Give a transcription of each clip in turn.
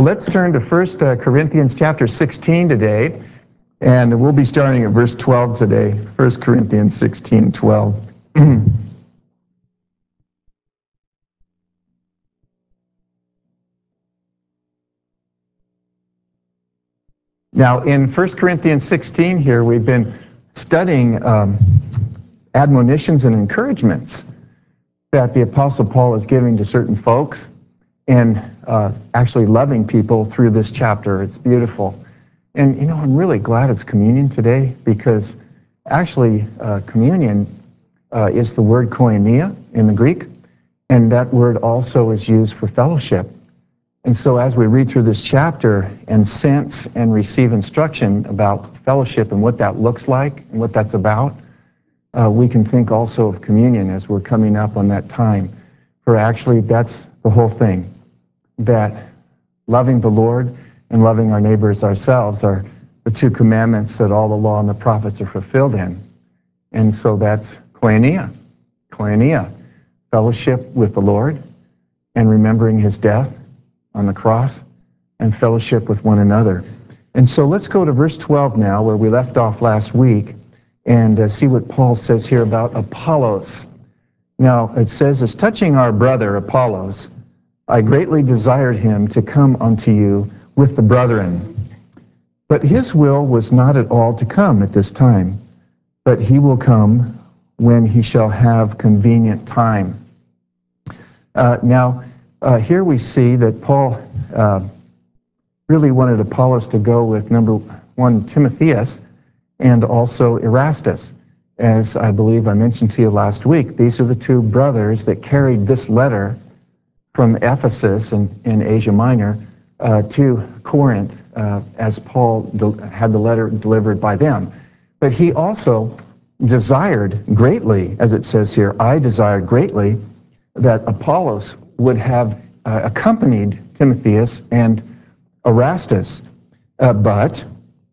Well, let's turn to 1 Corinthians chapter 16 today, and we'll be starting at verse 12 today. 1 Corinthians 16:12. Now, in 1 Corinthians 16 here, we've been studying admonitions and encouragements that the Apostle Paul is giving to certain folks, and actually loving people through this chapter. It's beautiful. And, you know, I'm really glad it's communion today, because actually communion is the word koinonia in the Greek, and that word also is used for fellowship. And so as we read through this chapter and sense and receive instruction about fellowship and what that looks like and what that's about, we can think also of communion as we're coming up on that time. For actually, that's the whole thing, that loving the Lord and loving our neighbors ourselves are the two commandments that all the law and the prophets are fulfilled in. And so that's koinonia, fellowship with the Lord and remembering his death on the cross, and fellowship with one another. And so let's go to verse 12 now, where we left off last week, and see what Paul says here about Apollos. Now, it says, as touching our brother Apollos, I greatly desired him to come unto you with the brethren. But his will was not at all to come at this time, but he will come when he shall have convenient time. Here we see that Paul really wanted Apollos to go with, number one, Timotheus, and also Erastus. As I believe I mentioned to you last week, these are the two brothers that carried this letter from Ephesus in Asia Minor to Corinth, as Paul had the letter delivered by them. But he also desired greatly, as it says here, I desired greatly that Apollos would have accompanied Timotheus and Erastus, but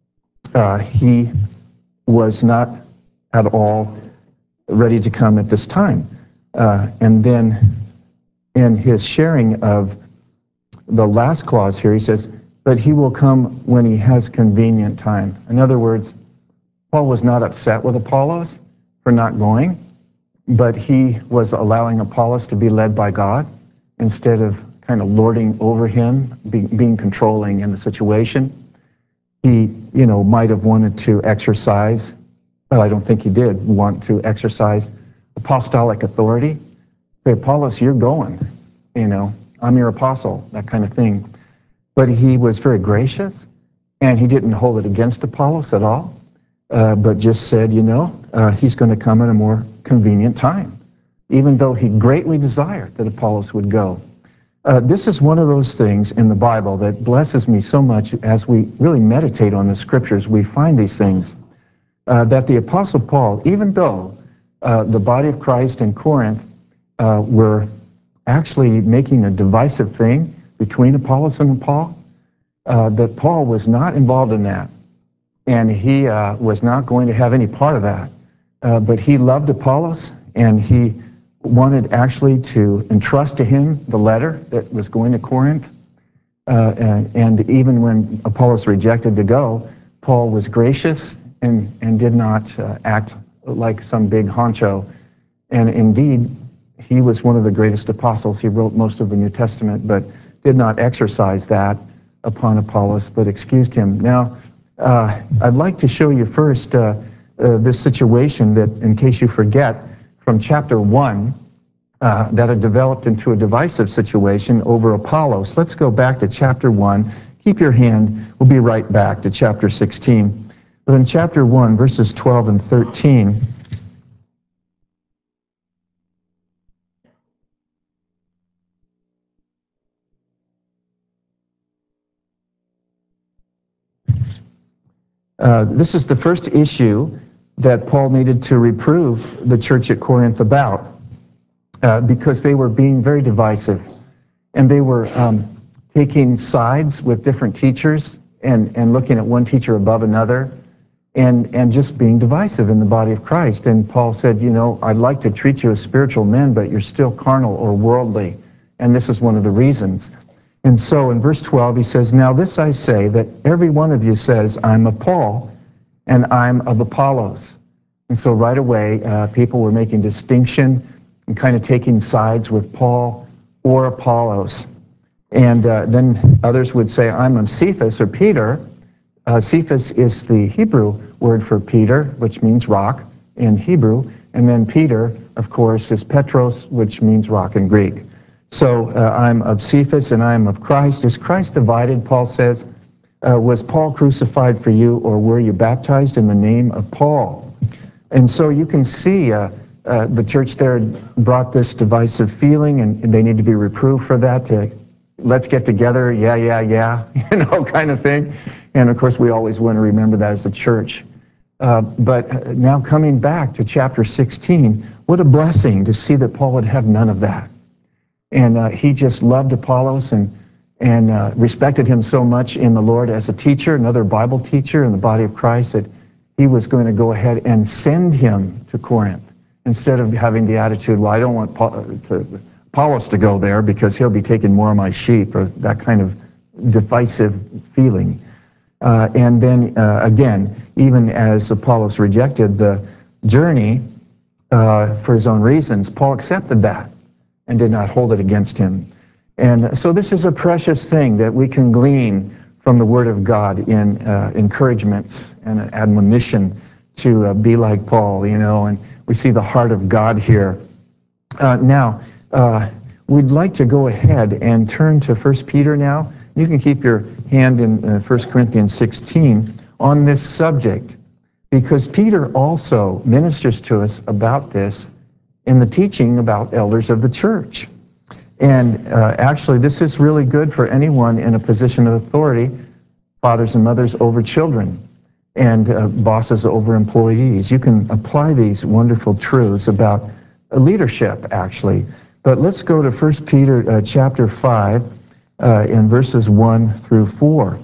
he was not at all ready to come at this time. And then in his sharing of the last clause here, he says, but he will come when he has convenient time. In other words, Paul was not upset with Apollos for not going, but he was allowing Apollos to be led by God instead of kind of lording over him, being controlling in the situation. He, might have wanted to exercise, but I don't think he did want to exercise apostolic authority. Say, Apollos, you're going, I'm your apostle, that kind of thing. But he was very gracious, and he didn't hold it against Apollos at all, but just said, he's going to come at a more convenient time, even though he greatly desired that Apollos would go. This is one of those things in the Bible that blesses me so much as we really meditate on the scriptures. We find these things that the Apostle Paul, even though the body of Christ in Corinth were actually making a divisive thing between Apollos and Paul, that Paul was not involved in that, and he was not going to have any part of that. But he loved Apollos, and he wanted actually to entrust to him the letter that was going to Corinth. And even when Apollos rejected to go, Paul was gracious and did not act like some big honcho. And indeed, he was one of the greatest apostles. He wrote most of the New Testament, but did not exercise that upon Apollos, but excused him. Now, I'd like to show you first this situation that, in case you forget, from chapter 1, that had developed into a divisive situation over Apollos. Let's go back to chapter 1. Keep your hand. We'll be right back to chapter 16. But in chapter 1, verses 12 and 13, this is the first issue that Paul needed to reprove the church at Corinth about, because they were being very divisive, and they were taking sides with different teachers and looking at one teacher above another, and just being divisive in the body of Christ. And Paul said, I'd like to treat you as spiritual men, but you're still carnal or worldly, and this is one of the reasons. And so in verse 12 he says, "Now this I say, that every one of you says, I'm of Paul, and I'm of Apollos." And so right away, people were making distinction and kind of taking sides with Paul or Apollos. And then others would say, "I'm of Cephas," or Peter. Cephas is the Hebrew word for Peter, which means rock in Hebrew. And then Peter, of course, is Petros, which means rock in Greek. So I'm of Cephas and I'm of Christ. Is Christ divided, Paul says? Was Paul crucified for you, or were you baptized in the name of Paul? And so you can see the church there brought this divisive feeling, and they need to be reproved for that. To let's get together, yeah, kind of thing. And of course, we always want to remember that as a church. But now coming back to chapter 16, what a blessing to see that Paul would have none of that. And he just loved Apollos and respected him so much in the Lord as a teacher, another Bible teacher in the body of Christ, that he was going to go ahead and send him to Corinth instead of having the attitude, well, I don't want Apollos to go there because he'll be taking more of my sheep, or that kind of divisive feeling. And then again, even as Apollos rejected the journey for his own reasons, Paul accepted that and did not hold it against him. And so this is a precious thing that we can glean from the Word of God in encouragements and admonition to be like Paul, and we see the heart of God here. Now, we'd like to go ahead and turn to 1 Peter now. You can keep your hand in 1 Corinthians 16 on this subject, because Peter also ministers to us about this in the teaching about elders of the church. And actually, this is really good for anyone in a position of authority, fathers and mothers over children, and bosses over employees. You can apply these wonderful truths about leadership, actually. But let's go to 1 Peter chapter 5 in verses 1 through 4.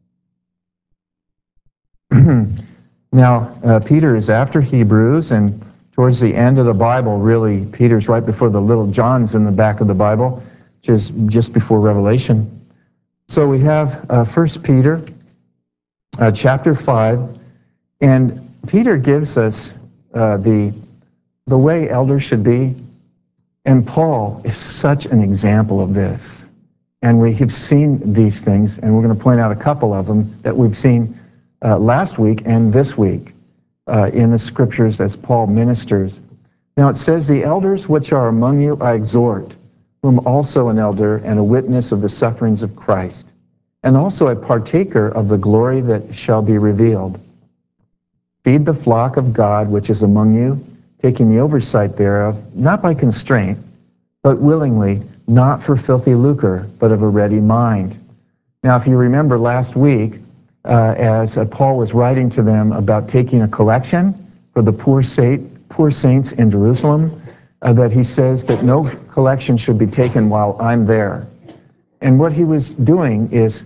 Now, Peter is after Hebrews, and towards the end of the Bible, really, Peter's right before the little John's in the back of the Bible, which is just before Revelation. So we have 1 Peter chapter 5, and Peter gives us the way elders should be, and Paul is such an example of this. And we have seen these things, and we're going to point out a couple of them that we've seen last week and this week in the scriptures as Paul ministers. Now it says, "The elders which are among you I exhort, whom also an elder and a witness of the sufferings of Christ, and also a partaker of the glory that shall be revealed. Feed the flock of God which is among you, taking the oversight thereof, not by constraint, but willingly, not for filthy lucre, but of a ready mind." Now, if you remember last week, as Paul was writing to them about taking a collection for the poor saints in Jerusalem, that he says that no collection should be taken while I'm there. And what he was doing is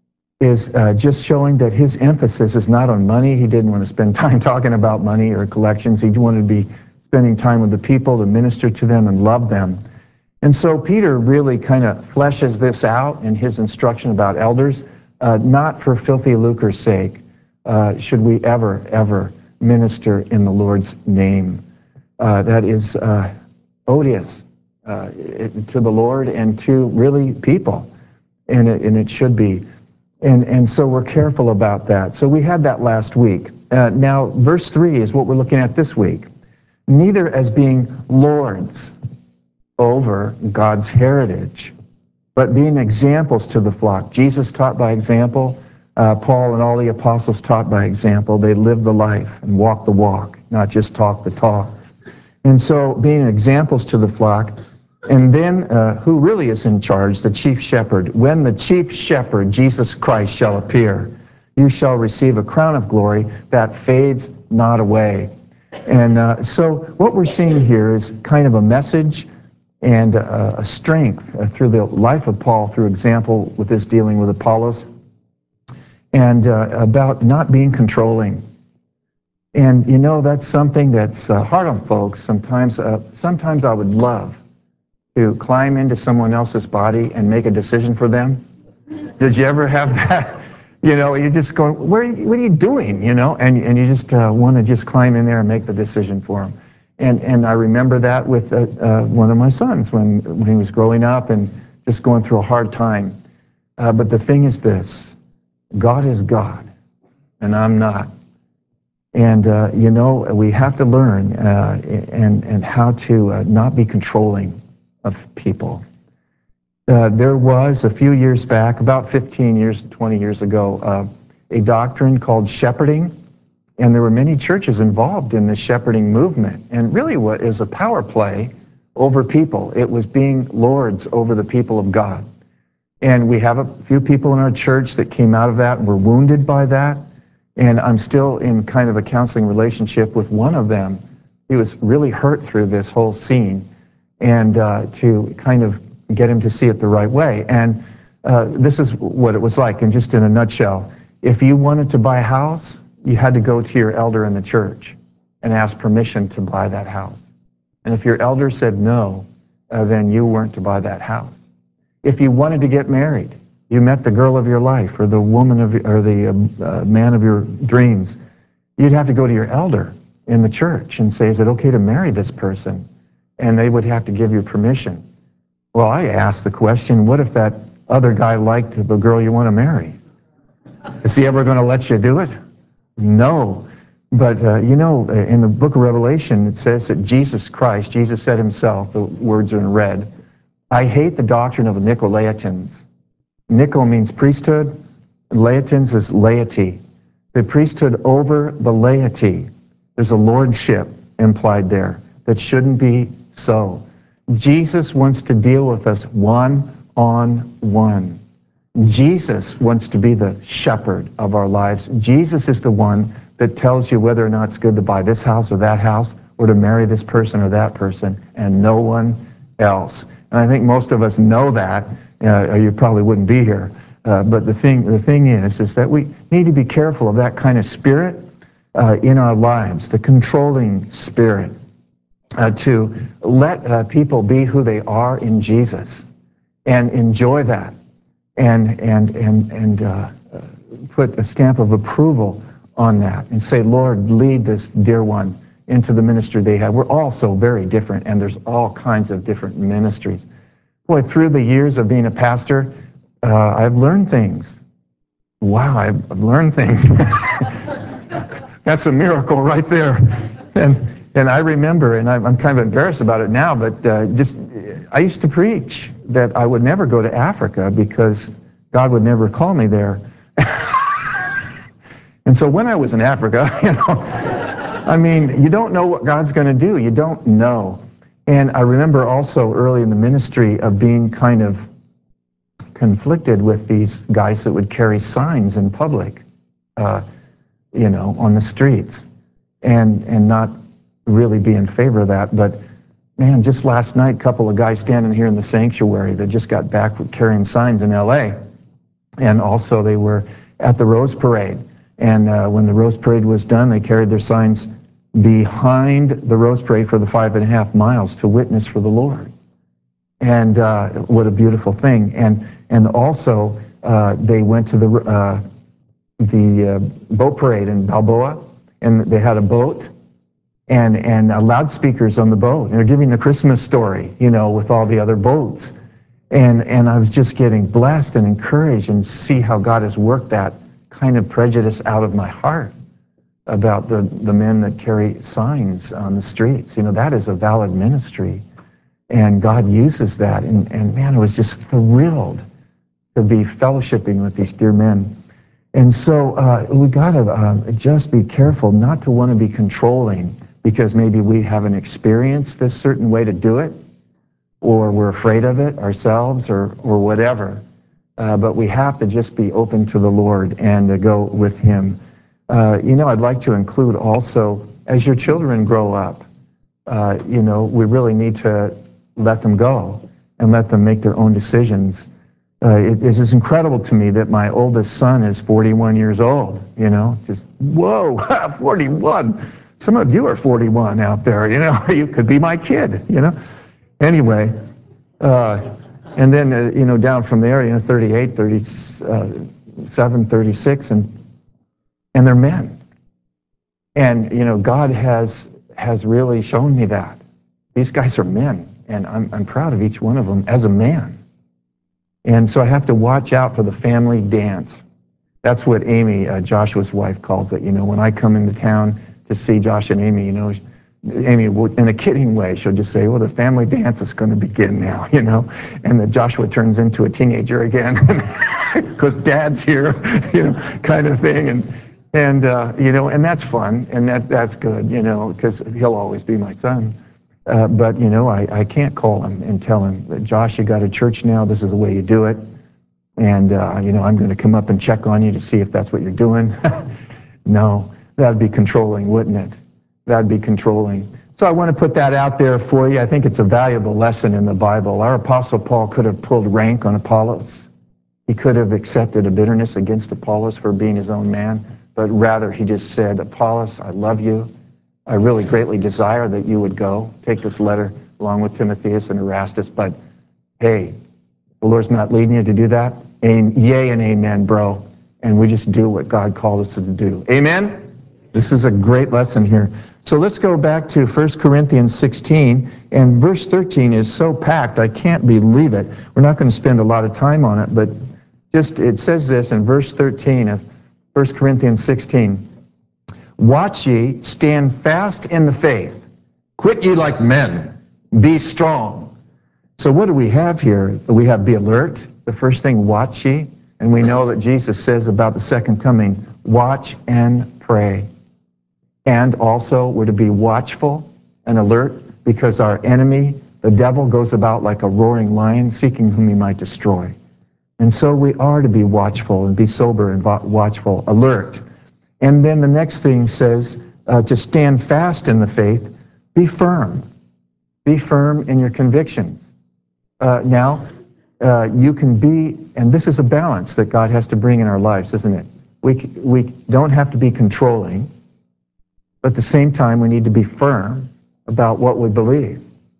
just showing that his emphasis is not on money. He didn't want to spend time talking about money or collections. He wanted to be spending time with the people to minister to them and love them. And so Peter really kind of fleshes this out in his instruction about elders. Not for filthy lucre's sake should we ever minister in the Lord's name. That is odious to the Lord and to really people, and it should be. And so we're careful about that. So we had that last week. Now, verse 3 is what we're looking at this week. "Neither as being lords over God's heritage, but being examples to the flock." Jesus taught by example. Paul and all the apostles taught by example. They lived the life and walked the walk, not just talk the talk. And so being examples to the flock. And then who really is in charge? The chief shepherd. "When the chief shepherd, Jesus Christ, shall appear, you shall receive a crown of glory that fades not away." And so what we're seeing here is kind of a message and a strength through the life of Paul, through example with this dealing with Apollos, and about not being controlling. And that's something that's hard on folks sometimes. Sometimes I would love to climb into someone else's body and make a decision for them? Did you ever have that? You know, you just go, what are you doing? You know, and you just want to just climb in there and make the decision for them. And I remember that with one of my sons when he was growing up and just going through a hard time. But the thing is this, God is God, and I'm not. And, you know, we have to learn and how to not be controlling of people. There was, a few years back, about 15 years, 20 years ago, a doctrine called shepherding, and there were many churches involved in the shepherding movement. And really what is a power play over people. It was being lords over the people of God. And we have a few people in our church that came out of that and were wounded by that. And I'm still in kind of a counseling relationship with one of them. He was really hurt through this whole scene, and to kind of get him to see it the right way. And this is what it was like, and just in a nutshell. If you wanted to buy a house, you had to go to your elder in the church and ask permission to buy that house. And if your elder said no, then you weren't to buy that house. If you wanted to get married, you met the girl of your life or the woman of, or the man of your dreams, you'd have to go to your elder in the church and say, is it okay to marry this person? And they would have to give you permission. Well, I asked the question, what if that other guy liked the girl you want to marry? Is he ever going to let you do it? No. But, you know, in the book of Revelation, it says that Jesus Christ, Jesus said himself, the words are in red, I hate the doctrine of the Nicolaitans. Nico means priesthood, and Laitans is laity. The priesthood over the laity. There's a lordship implied there that shouldn't be so. Jesus wants to deal with us one-on-one. Jesus wants to be the shepherd of our lives. Jesus is the one that tells you whether or not it's good to buy this house or that house, or to marry this person or that person, and no one else. And I think most of us know that, or you probably wouldn't be here. But the thing is that we need to be careful of that kind of spirit in our lives, the controlling spirit. To let people be who they are in Jesus and enjoy that, and put a stamp of approval on that and say, Lord, lead this dear one into the ministry they have. We're all so very different, and there's all kinds of different ministries. Boy, through the years of being a pastor, I've learned things. Wow, I've learned things. That's a miracle right there. And I remember, and I'm kind of embarrassed about it now, but I used to preach that I would never go to Africa because God would never call me there. And so when I was in Africa, you know, I mean, you don't know what God's going to do. You don't know. And I remember also early in the ministry of being kind of conflicted with these guys that would carry signs in public, you know, on the streets, and not really be in favor of that. But man, just last night, a couple of guys standing here in the sanctuary that just got back from carrying signs in LA. And also they were at the Rose Parade. And when the Rose Parade was done, they carried their signs behind the Rose Parade for the 5.5 miles to witness for the Lord. And what a beautiful thing. And also they went to the boat parade in Balboa, and they had a boat and loudspeakers on the boat. And they're giving the Christmas story, you know, with all the other boats. And I was just getting blessed and encouraged, and see how God has worked that kind of prejudice out of my heart about the men that carry signs on the streets. You know, that is a valid ministry, and God uses that. And man, I was just thrilled to be fellowshipping with these dear men. And so we got to just be careful not to want to be controlling because maybe we haven't experienced this certain way to do it, or we're afraid of it ourselves, or whatever. But we have to just be open to the Lord and to go with Him. You know, I'd like to include also, as your children grow up, you know, we really need to let them go and let them make their own decisions. It is incredible to me that my oldest son is 41 years old, you know, just, whoa, 41. Some of you are 41 out there, you know, you could be my kid, you know. Anyway, And then, down from there, 38, 37, 36, and they're men. And, God has really shown me that. These guys are men, and I'm proud of each one of them as a man. And so I have to watch out for the family dance. That's what Amy, Joshua's wife, calls it. When I come into town to see Josh and Amy, Amy, in a kidding way, she'll just say, well, the family dance is going to begin now, and then Joshua turns into a teenager again because Dad's here, kind of thing. And that's fun, and that's good, because he'll always be my son. But, I can't call him and tell him, Josh, you got a church now, this is the way you do it. And, I'm going to come up and check on you to see if that's what you're doing. No, that'd be controlling, wouldn't it? That'd be controlling. So I want to put that out there for you. I think it's a valuable lesson in the Bible. Our Apostle Paul could have pulled rank on Apollos. He could have accepted a bitterness against Apollos for being his own man, but rather he just said, Apollos, I love you. I really greatly desire that you would go. Take this letter along with Timotheus and Erastus, but hey, the Lord's not leading you to do that. Yay and amen, bro. And we just do what God called us to do. Amen? This is a great lesson here. So let's go back to 1 Corinthians 16, and verse 13 is so packed, I can't believe it. We're not going to spend a lot of time on it, but it says this in verse 13 of 1 Corinthians 16. Watch ye, stand fast in the faith. Quit ye like men. Be strong. So what do we have here? We have be alert. The first thing, watch ye. And we know that Jesus says about the second coming, watch and pray. And also we're to be watchful and alert because our enemy, the devil, goes about like a roaring lion seeking whom he might destroy. And so we are to be watchful and be sober and watchful, alert. And then the next thing says to stand fast in the faith, be firm. Be firm in your convictions. Now, you can be, and this is a balance that God has to bring in our lives, isn't it? We don't have to be controlling, but at the same time, we need to be firm about what we believe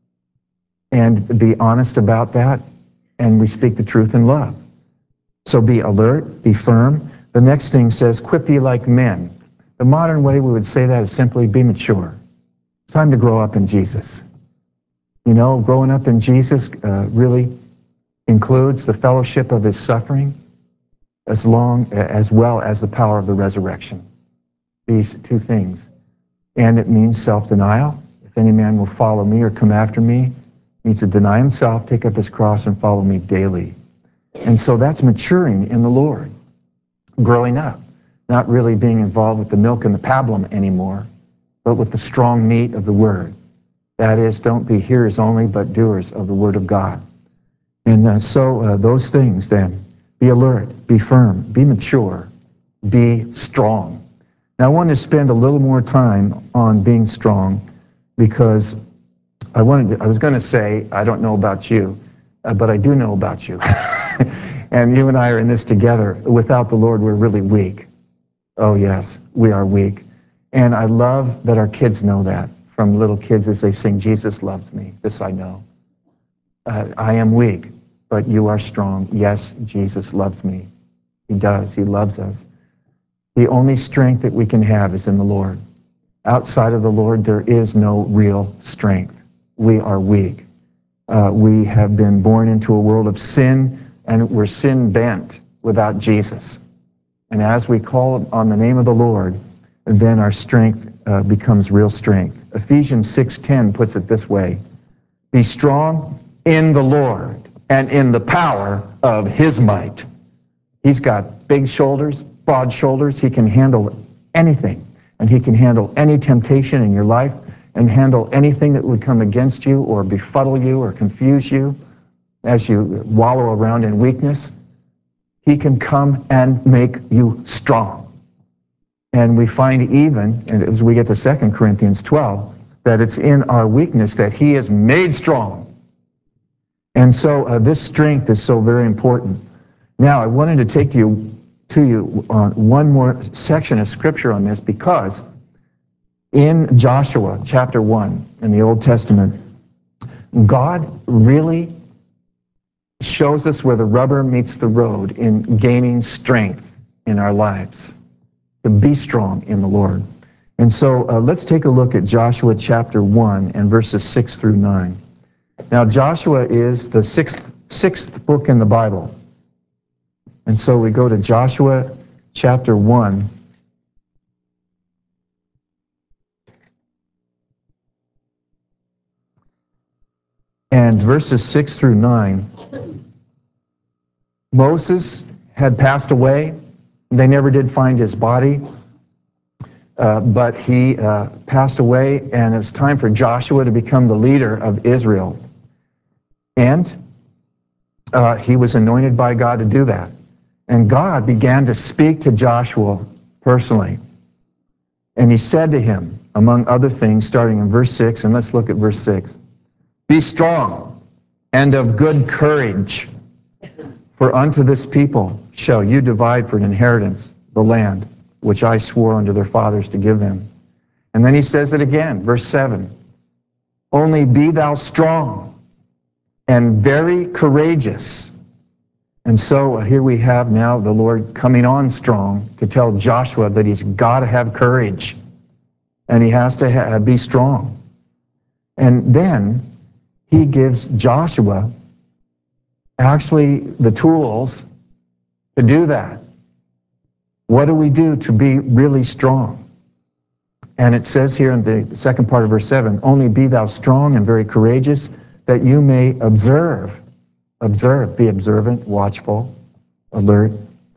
and be honest about that, and we speak the truth in love. So be alert, be firm. The next thing says, quit ye like men. The modern way we would say that is simply be mature. It's time to grow up in Jesus. Growing up in Jesus really includes the fellowship of his suffering as well as the power of the resurrection. These two things. And it means self-denial. If any man will follow me or come after me, he needs to deny himself, take up his cross, and follow me daily. And so that's maturing in the Lord. Growing up. Not really being involved with the milk and the pablum anymore, but with the strong meat of the Word. That is, don't be hearers only, but doers of the Word of God. And so those things then, be alert, be firm, be mature, be strong. Now I want to spend a little more time on being strong because I was going to say, I don't know about you, but I do know about you. And you and I are in this together. Without the Lord, we're really weak. Oh yes, we are weak. And I love that our kids know that. From little kids as they sing, Jesus loves me. This I know. I am weak, but you are strong. Yes, Jesus loves me. He does. He loves us. The only strength that we can have is in the Lord. Outside of the Lord, there is no real strength. We are weak. We have been born into a world of sin, and we're sin-bent without Jesus. And as we call on the name of the Lord, then our strength becomes real strength. Ephesians 6:10 puts it this way, be strong in the Lord and in the power of his might. He's got big shoulders, broad shoulders. He can handle anything, and he can handle any temptation in your life and handle anything that would come against you or befuddle you or confuse you as you wallow around in weakness. He can come and make you strong. And we find even, and as we get to 2 Corinthians 12, that it's in our weakness that he is made strong. And so this strength is so very important. Now, I wanted to take you on one more section of Scripture on this because in Joshua chapter 1 in the Old Testament, God really shows us where the rubber meets the road in gaining strength in our lives, to be strong in the Lord. And so let's take a look at Joshua chapter 1 and verses 6 through 9. Now, Joshua is the sixth book in the Bible. And so we go to Joshua chapter 1. And verses 6 through 9. Moses had passed away. They never did find his body. But he passed away, and it was time for Joshua to become the leader of Israel. And he was anointed by God to do that. And God began to speak to Joshua personally. And he said to him, among other things, starting in verse 6, and let's look at verse 6. Be strong and of good courage, for unto this people shall you divide for an inheritance the land which I swore unto their fathers to give them. And then he says it again, verse 7. Only be thou strong and very courageous. And so here we have now the Lord coming on strong to tell Joshua that he's got to have courage and he has to be strong. And then he gives Joshua actually the tools to do that. What do we do to be really strong? And it says here in the second part of verse 7, only be thou strong and very courageous, that you may observe, be observant, watchful, alert,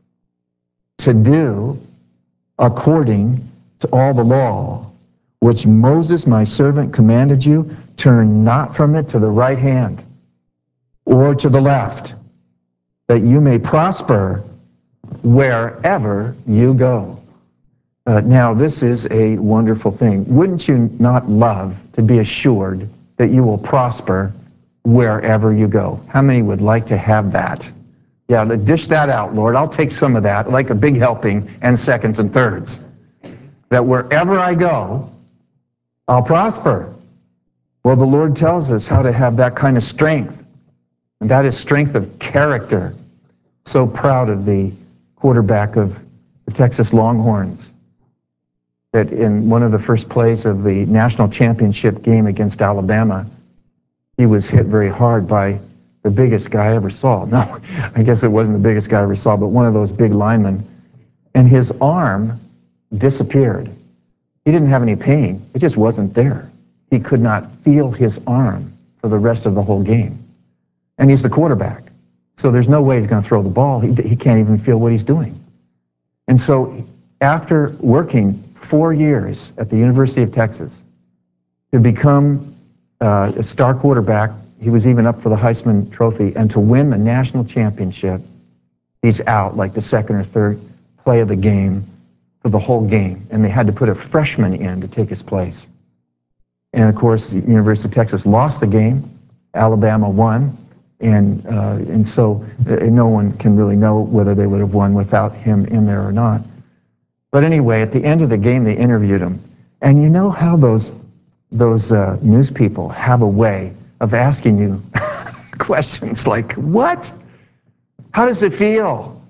to do according to all the law, which Moses my servant commanded you. Turn not from it to the right hand or to the left, that you may prosper wherever you go. Now, this is a wonderful thing. Wouldn't you not love to be assured that you will prosper wherever you go? How many would like to have that? Yeah, dish that out, Lord. I'll take some of that, like a big helping, and seconds and thirds. That wherever I go, I'll prosper. Well, the Lord tells us how to have that kind of strength. And that is strength of character. So proud of the quarterback of the Texas Longhorns, that in one of the first plays of the national championship game against Alabama, he was hit very hard by the biggest guy I ever saw. No, I guess it wasn't the biggest guy I ever saw, but one of those big linemen. And his arm disappeared. He didn't have any pain. It just wasn't there. He could not feel his arm for the rest of the whole game. And he's the quarterback. So there's no way he's going to throw the ball. He can't even feel what he's doing. And so after working 4 years at the University of Texas to become a star quarterback, he was even up for the Heisman Trophy, and to win the national championship, he's out like the second or third play of the game for the whole game. And they had to put a freshman in to take his place. And of course, the University of Texas lost the game. Alabama won. And so no one can really know whether they would have won without him in there or not. But anyway, at the end of the game, they interviewed him. And you know how those news people have a way of asking you questions like, what? How does it feel?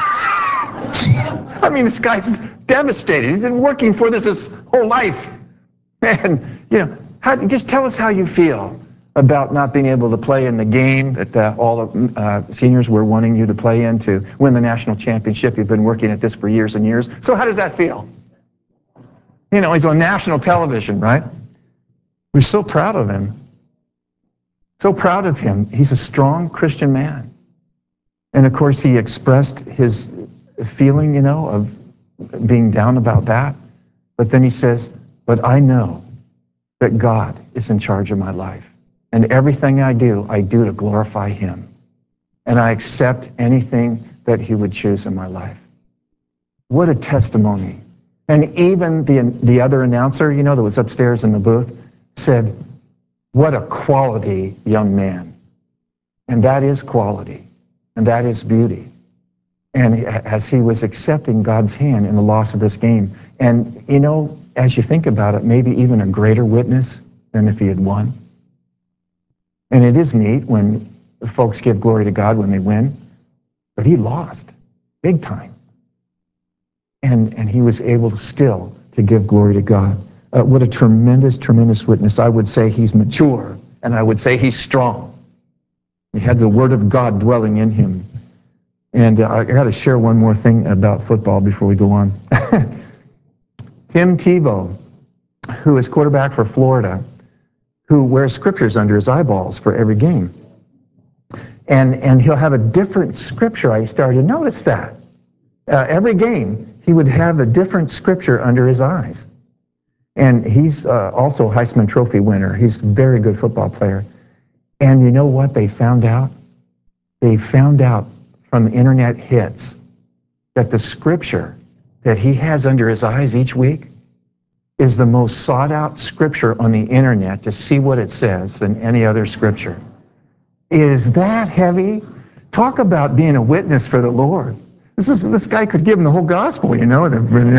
I mean, this guy's devastated. He's been working for this his whole life. And, you know, just tell us how you feel about not being able to play in the game that all the seniors were wanting you to play in to win the national championship. You've been working at this for years and years. So how does that feel? You know, he's on national television, right? We're so proud of him. So proud of him. He's a strong Christian man. And of course, he expressed his feeling, you know, of being down about that. But then he says, but I know that God is in charge of my life. And everything I do to glorify him. And I accept anything that he would choose in my life. What a testimony. And even the other announcer, you know, that was upstairs in the booth, said, what a quality young man. And that is quality. And that is beauty. And as he was accepting God's hand in the loss of this game, and, you know, as you think about it, maybe even a greater witness than if he had won. And it is neat when the folks give glory to God when they win, but he lost big time. And he was able to still to give glory to God. What a tremendous, tremendous witness. I would say he's mature, and I would say he's strong. He had the Word of God dwelling in him. And I got to share one more thing about football before we go on. Tim Tebow, who is quarterback for Florida, who wears scriptures under his eyeballs for every game. And he'll have a different scripture. I started to notice that. Every game, he would have a different scripture under his eyes. And he's also a Heisman Trophy winner. He's a very good football player. And you know what they found out? They found out from the internet hits that the scripture that he has under his eyes each week is the most sought out scripture on the internet to see what it says than any other scripture. Is that heavy? Talk about being a witness for the Lord. This guy could give him the whole gospel, you know,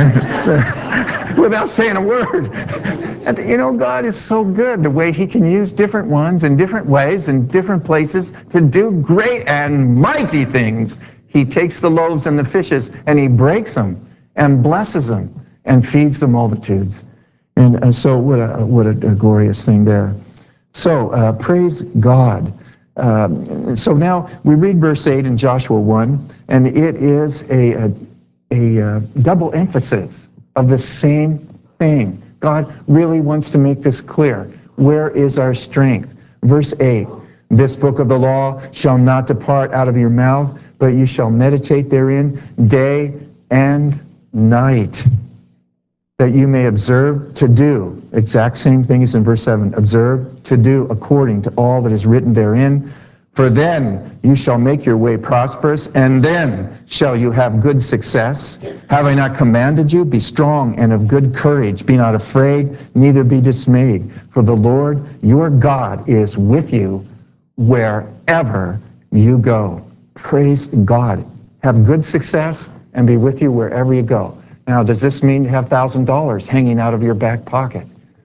without saying a word. And, you know, God is so good the way he can use different ones in different ways in different places to do great and mighty things. He takes the loaves and the fishes and he breaks them and blesses them and feeds the multitudes. And so what a glorious thing there. So praise God. So now we read verse 8 in Joshua 1, and it is a double emphasis of the same thing. God really wants to make this clear. Where is our strength? Verse 8, this book of the law shall not depart out of your mouth, but you shall meditate therein day and night, that you may observe to do, exact same thing as in verse 7, observe to do according to all that is written therein. For then you shall make your way prosperous, and then shall you have good success. Have I not commanded you? Be strong and of good courage. Be not afraid, neither be dismayed. For the Lord your God is with you wherever you go. Praise God. Have good success and be with you wherever you go. Now, does this mean you have $1,000 hanging out of your back pocket?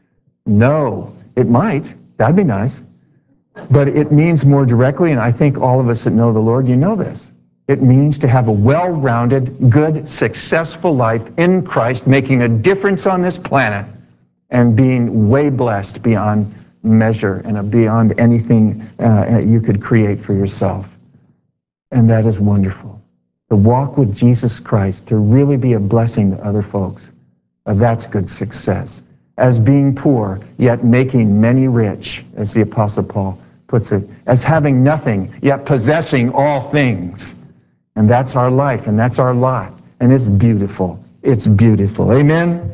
No, it might. That'd be nice. But it means more directly, and I think all of us that know the Lord, you know this. It means to have a well-rounded, good, successful life in Christ, making a difference on this planet, and being way blessed beyond measure and beyond anything you could create for yourself. And that is wonderful. To walk with Jesus Christ, to really be a blessing to other folks, that's good success. As being poor, yet making many rich, as the Apostle Paul puts it. As having nothing, yet possessing all things. And that's our life, and that's our lot. And it's beautiful. It's beautiful. Amen?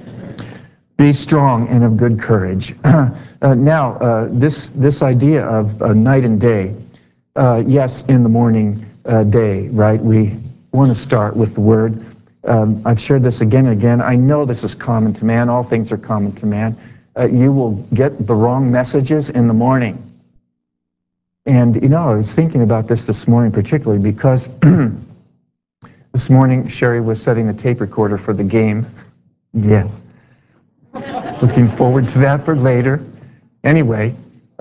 Be strong and of good courage. Now, this idea of night and day, yes, in the morning, day, right? We want to start with the Word. I've shared this again and again. I know this is common to man. All things are common to man. You will get the wrong messages in the morning. And, you know, I was thinking about this morning particularly because this morning Sherry was setting the tape recorder for the game. Yes. Looking forward to that for later. Anyway,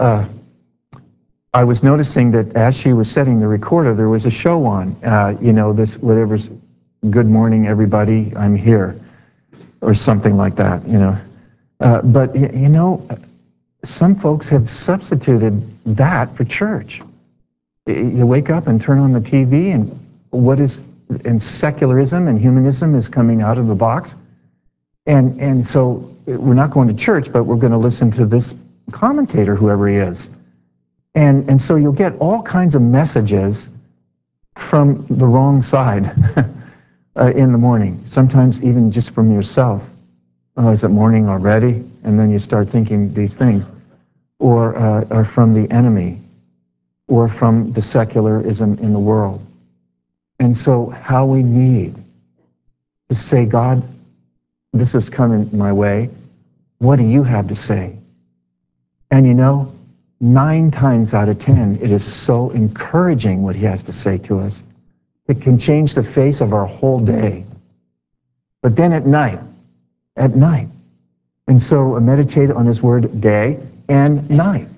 I was noticing that as she was setting the recorder, there was a show on, you know, this whatever's Good Morning Everybody, I'm Here, or something like that, you know. But, you know, some folks have substituted that for church. You wake up and turn on the TV, and secularism and humanism is coming out of the box. And so we're not going to church, but we're going to listen to this commentator, whoever he is. And so you'll get all kinds of messages from the wrong side in the morning, sometimes even just from yourself. Oh, is it morning already? And then you start thinking these things. Or from the enemy, or from the secularism in the world. And so how we need to say, God, this is coming my way. What do you have to say? And you know, 9 times out of 10, it is so encouraging what he has to say to us. It can change the face of our whole day. But then at night, and so meditate on his word day and night.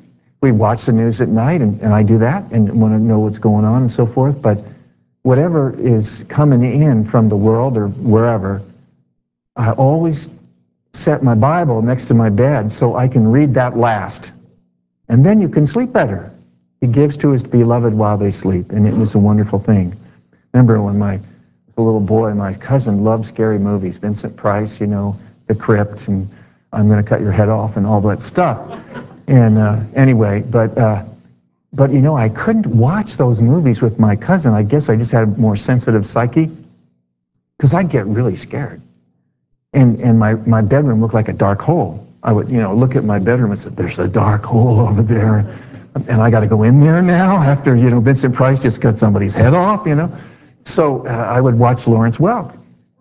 we watch the news at night, and I do that and want to know what's going on and so forth. But whatever is coming in from the world or wherever, I always set my Bible next to my bed so I can read that last. And then you can sleep better. He gives to his beloved while they sleep, and it was a wonderful thing. Remember when a little boy, my cousin loved scary movies, Vincent Price, The Crypt, and I'm going to cut your head off and all that stuff. And anyway, but I couldn't watch those movies with my cousin. I guess I just had a more sensitive psyche, because I'd get really scared. And my bedroom looked like a dark hole. I would, look at my bedroom and say, there's a dark hole over there, and I got to go in there now after, Vincent Price just cut somebody's head off, So I would watch Lawrence Welk,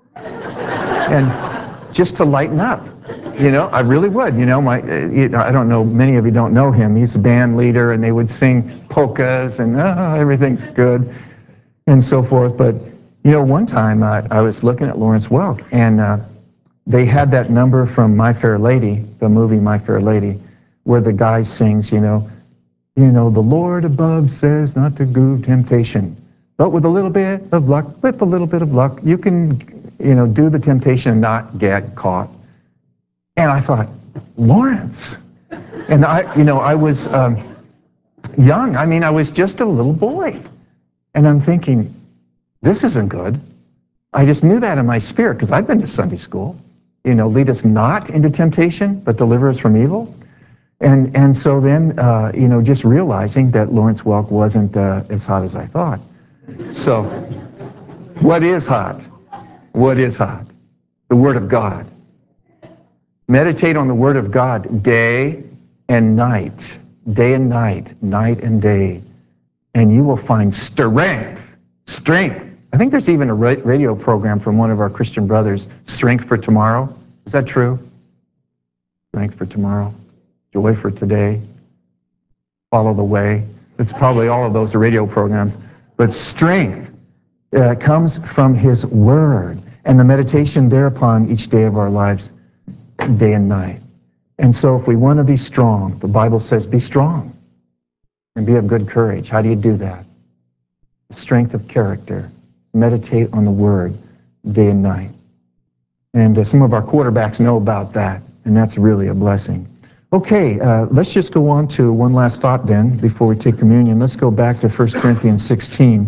and just to lighten up, I really would. I don't know, many of you don't know him. He's a band leader, and they would sing polkas, and everything's good, and so forth. But one time I was looking at Lawrence Welk, and they had that number from My Fair Lady, the movie My Fair Lady, where the guy sings, the Lord above says not to do temptation, but with a little bit of luck, you can, do the temptation and not get caught. And I thought, Lawrence. And I was young. I was just a little boy. And I'm thinking, this isn't good. I just knew that in my spirit, because I'd been to Sunday school. Lead us not into temptation, but deliver us from evil. And so then, just realizing that Lawrence Welk wasn't as hot as I thought. So, what is hot? What is hot? The Word of God. Meditate on the Word of God day and night, night and day, and you will find strength. I think there's even a radio program from one of our Christian brothers, Strength for Tomorrow. Is that true? Strength for tomorrow, joy for today, follow the way. It's probably all of those radio programs. But strength comes from His Word, and the meditation thereupon each day of our lives, day and night. And so if we want to be strong, the Bible says be strong and be of good courage. How do you do that? Strength of character. Meditate on the Word day and night. And some of our quarterbacks know about that, and that's really a blessing. Okay, let's just go on to one last thought then before we take communion. Let's go back to 1 Corinthians 16.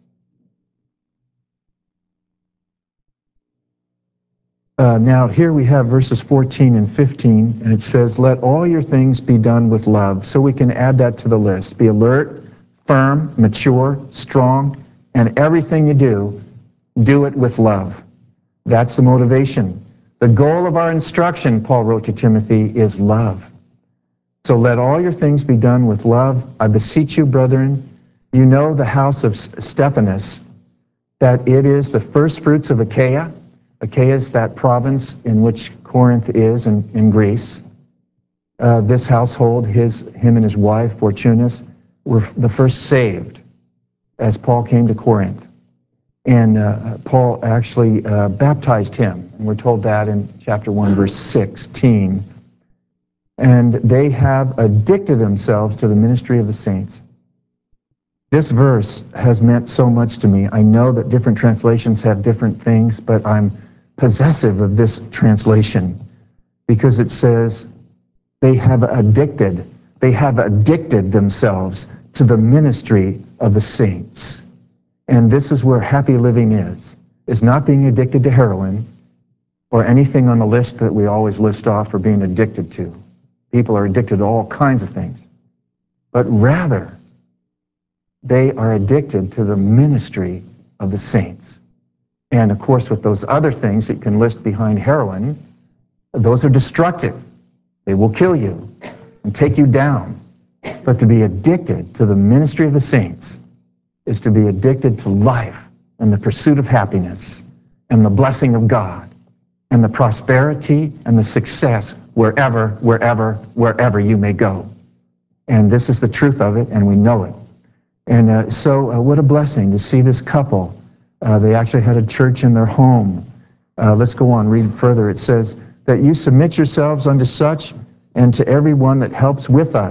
Now here we have verses 14 and 15, and it says, let all your things be done with love. So we can add that to the list. Be alert, firm, mature, strong, and everything you do it with love. That's the motivation. The goal of our instruction, Paul wrote to Timothy, is love. So let all your things be done with love. I beseech you, brethren, you know the house of Stephanas, that it is the first fruits of Achaia. Achaia is that province in which Corinth is in Greece. This household, him and his wife, Fortunus, were the first saved as Paul came to Corinth. And Paul actually baptized him. And we're told that in chapter 1, verse 16. And they have addicted themselves to the ministry of the saints. This verse has meant so much to me. I know that different translations have different things, but I'm possessive of this translation because it says they have addicted themselves to the ministry of the saints. And this is where happy living is not being addicted to heroin or anything on the list that we always list off for being addicted to. People are addicted to all kinds of things. But rather, they are addicted to the ministry of the saints. And of course, with those other things that you can list behind heroin, those are destructive. They will kill you and take you down. But to be addicted to the ministry of the saints is to be addicted to life and the pursuit of happiness and the blessing of God and the prosperity and the success wherever you may go. And this is the truth of it, and we know it. And so what a blessing to see this couple. They actually had a church in their home. Let's go on, read further. It says that you submit yourselves unto such and to everyone that helps with us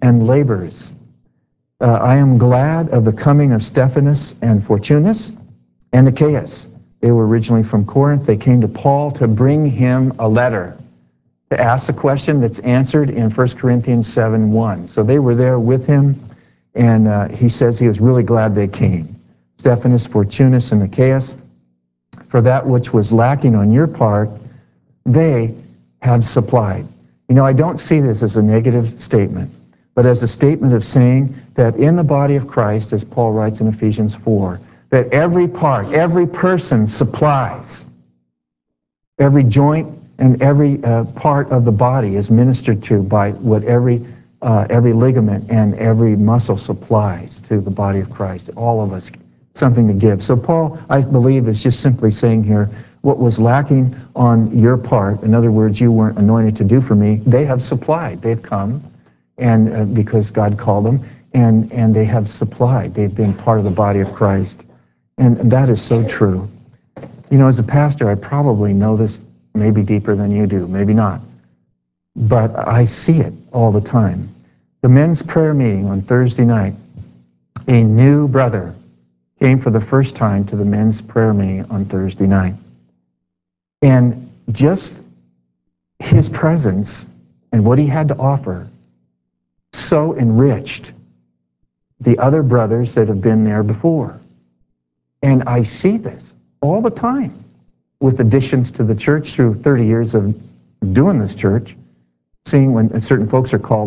and labors. I am glad of the coming of Stephanas and Fortunus and Achaeus. They were originally from Corinth. They came to Paul to bring him a letter to ask the question that's answered in 1 Corinthians 7:1. So they were there with him, and he says he was really glad they came. Stephanas, Fortunus, and Achaeus, for that which was lacking on your part, they have supplied. You know, I don't see this as a negative statement, but as a statement of saying that in the body of Christ, as Paul writes in Ephesians 4, that every part, every person supplies. Every joint and every part of the body is ministered to by what every ligament and every muscle supplies to the body of Christ. All of us, something to give. So Paul, I believe, is just simply saying here, what was lacking on your part, in other words, you weren't anointed to do for me, they have supplied. They've come, and because God called them, and they have supplied. They've been part of the body of Christ. And that is so true. You know, as a pastor, I probably know this maybe deeper than you do, maybe not. But I see it all the time. The men's prayer meeting on Thursday night, a new brother came for the first time to the men's prayer meeting on Thursday night. And just his presence and what he had to offer so enriched the other brothers that have been there before. And I see this all the time with additions to the church through 30 years of doing this church, seeing when certain folks are called.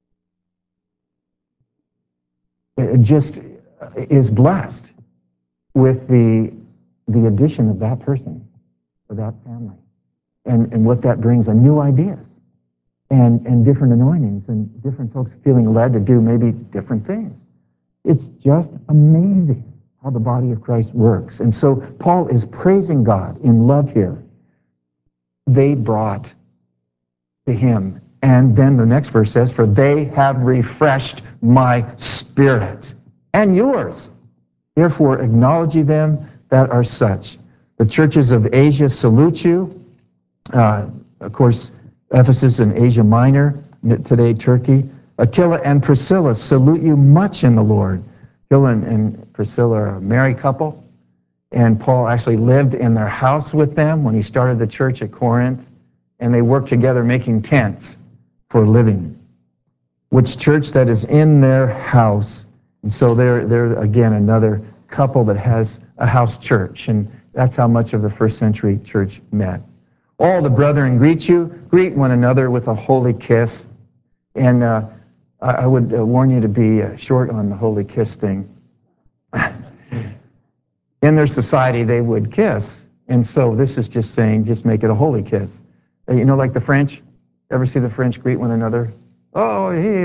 It just is blessed with the addition of that person or that family, and what that brings, and new ideas and different anointings and different folks feeling led to do maybe different things. It's just amazing how the body of Christ works. And so Paul is praising God in love here. They brought to him. And then the next verse says, for they have refreshed my spirit and yours. Therefore acknowledge ye them that are such. The churches of Asia salute you. Of course, Ephesus in Asia Minor, today Turkey. Aquila and Priscilla salute you much in the Lord. Aquila and Priscilla are a married couple, and Paul actually lived in their house with them when he started the church at Corinth, and they worked together making tents for living. Which church that is in their house. And so they're again another couple that has a house church, and that's how much of the first century church met. All the brethren greet you. Greet one another with a holy kiss. And I would warn you to be short on the holy kiss thing. In their society, they would kiss. And so this is just saying, just make it a holy kiss. You know, like the French? Ever see the French greet one another? Oh, hey,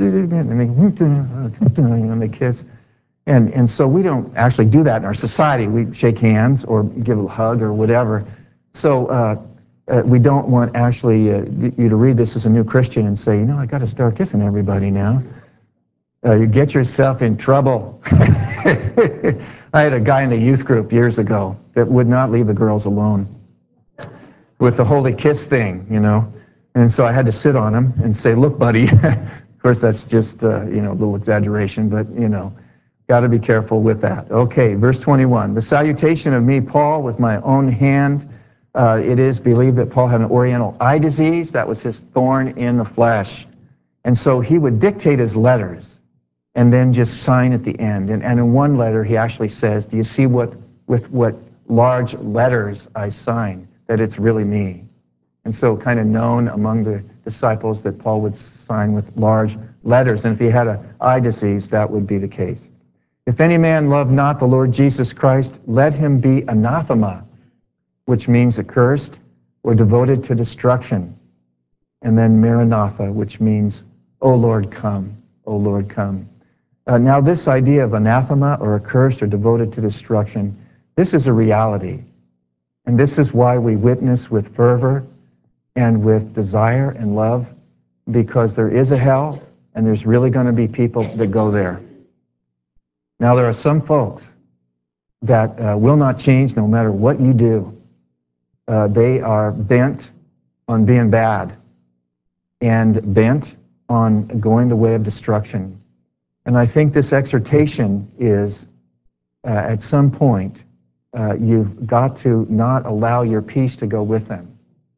and they kiss. And so we don't actually do that in our society. We shake hands or give a hug or whatever. So we don't want actually you to read this as a new Christian and say, you know, I got to start kissing everybody now. You get yourself in trouble. I had a guy in the youth group years ago that would not leave the girls alone with the holy kiss thing, you know. And so I had to sit on him and say, look, buddy, of course that's just, a little exaggeration, but, got to be careful with that. Okay, verse 21. The salutation of me, Paul, with my own hand. It is believed that Paul had an oriental eye disease. That was his thorn in the flesh. And so he would dictate his letters and then just sign at the end. And in one letter, he actually says, do you see with what large letters I sign, that it's really me? And so kind of known among the disciples that Paul would sign with large letters. And if he had an eye disease, that would be the case. If any man love not the Lord Jesus Christ, let him be anathema, which means accursed or devoted to destruction. And then Maranatha, which means, O Lord, come, O Lord, come. Now this idea of anathema or accursed or devoted to destruction, this is a reality. And this is why we witness with fervor and with desire and love, because there is a hell, and there's really going to be people that go there. Now, there are some folks that will not change no matter what you do. They are bent on being bad and bent on going the way of destruction. And I think this exhortation is, at some point, you've got to not allow your peace to go with them.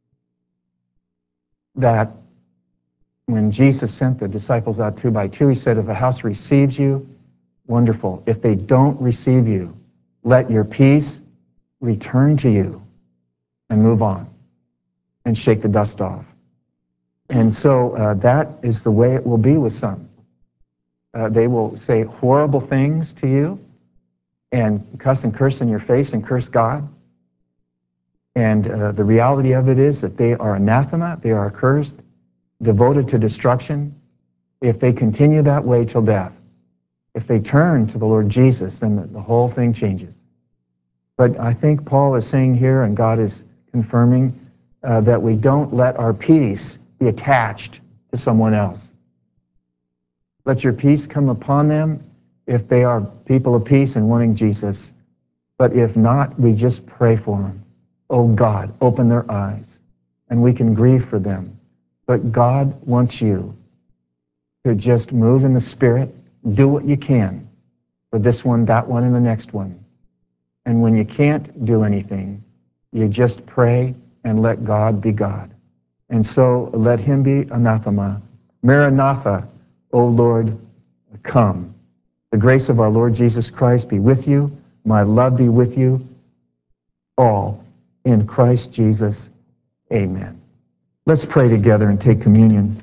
That when Jesus sent the disciples out 2 by 2, he said, if a house receives you, wonderful. If they don't receive you, let your peace return to you and move on and shake the dust off. And so that is the way it will be with some. They will say horrible things to you and cuss and curse in your face and curse God. And the reality of it is that they are anathema, they are accursed, devoted to destruction, if they continue that way till death. If they turn to the Lord Jesus, then the whole thing changes. But I think Paul is saying here, and God is confirming, that we don't let our peace be attached to someone else. Let your peace come upon them if they are people of peace and wanting Jesus. But if not, we just pray for them. Oh God, open their eyes, and we can grieve for them. But God wants you to just move in the Spirit, do what you can for this one, that one, and the next one. And when you can't do anything, you just pray and let God be God. And so let him be anathema. Maranatha, O Lord, come. The grace of our Lord Jesus Christ be with you. My love be with you all. In Christ Jesus, amen. Let's pray together and take communion.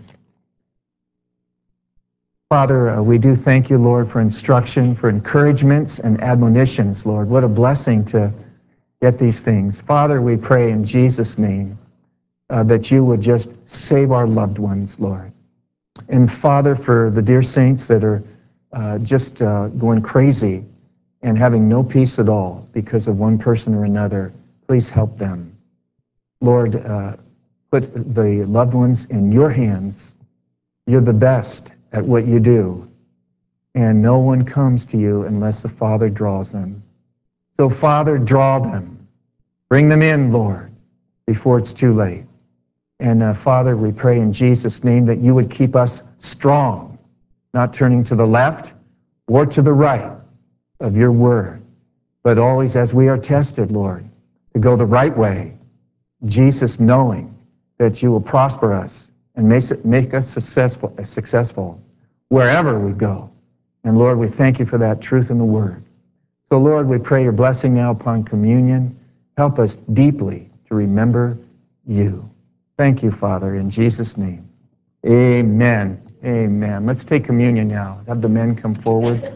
Father, we do thank you, Lord, for instruction, for encouragements and admonitions, Lord. What a blessing to get these things. Father, we pray in Jesus' name that you would just save our loved ones, Lord. And Father, for the dear saints that are just going crazy and having no peace at all because of one person or another, please help them. Lord, put the loved ones in your hands. You're the best at what you do, and no one comes to you unless the Father draws them. So, Father, draw them. Bring them in, Lord, before it's too late. And Father, we pray in Jesus' name that you would keep us strong, not turning to the left or to the right of your word, but always as we are tested, Lord, to go the right way. Jesus, knowing that you will prosper us and make us successful wherever we go. And Lord, we thank you for that truth in the word. So Lord, we pray your blessing now upon communion. Help us deeply to remember you. Thank you, Father, in Jesus' name. Amen. Amen. Let's take communion now. Have the men come forward.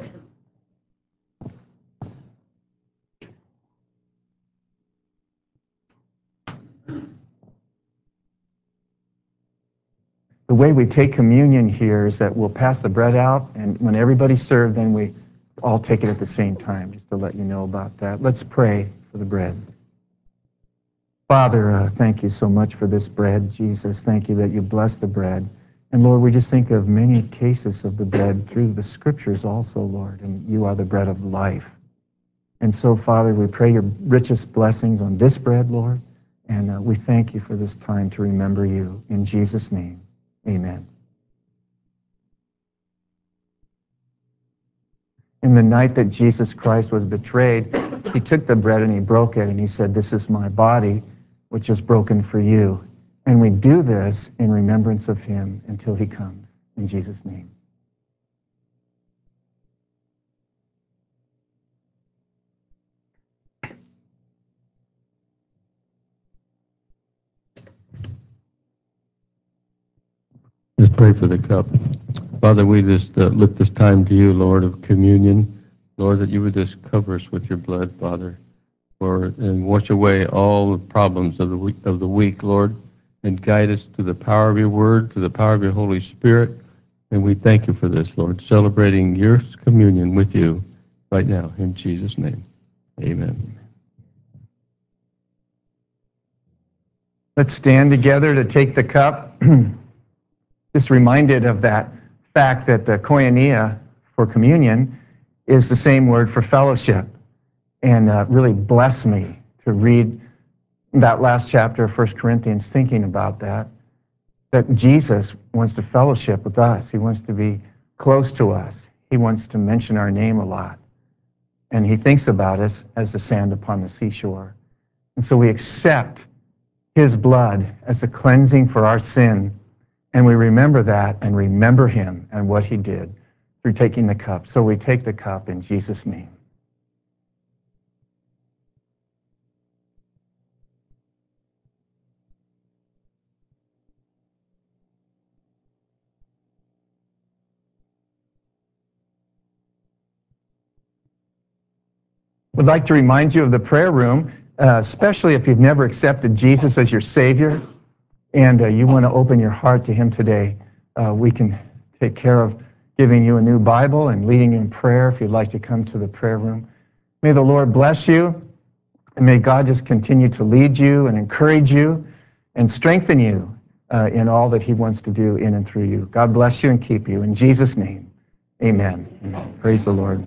The way we take communion here is that we'll pass the bread out, and when everybody's served, then we all take it at the same time, just to let you know about that. Let's pray for the bread. Father, thank you so much for this bread, Jesus. Thank you that you bless the bread. And Lord, we just think of many cases of the bread through the scriptures also, Lord, and you are the bread of life. And so, Father, we pray your richest blessings on this bread, Lord, and we thank you for this time to remember you. In Jesus' name, amen. In the night that Jesus Christ was betrayed, he took the bread and he broke it, and he said, "This is my body, which is broken for you." And we do this in remembrance of him until he comes. In Jesus' name. Let's pray for the cup. Father, we just lift this time to you, Lord, of communion. Lord, that you would just cover us with your blood, Father, and wash away all the problems of the week, Lord, and guide us to the power of your word, to the power of your Holy Spirit. And we thank you for this, Lord, celebrating your communion with you right now, in Jesus' name. Amen. Let's stand together to take the cup. Just reminded of that fact that the koinonia for communion is the same word for fellowship. And really bless me to read that last chapter of 1 Corinthians thinking about that. that Jesus wants to fellowship with us. He wants to be close to us. He wants to mention our name a lot. And he thinks about us as the sand upon the seashore. And so we accept his blood as a cleansing for our sin. And we remember that and remember him and what he did through taking the cup. So we take the cup in Jesus' name. Would like to remind you of the prayer room, especially if you've never accepted Jesus as your Savior and you want to open your heart to him today. We can take care of giving you a new Bible and leading you in prayer if you'd like to come to the prayer room. May the Lord bless you, and may God just continue to lead you and encourage you and strengthen you in all that he wants to do in and through you. God bless you and keep you. In Jesus' name, amen. Praise the Lord.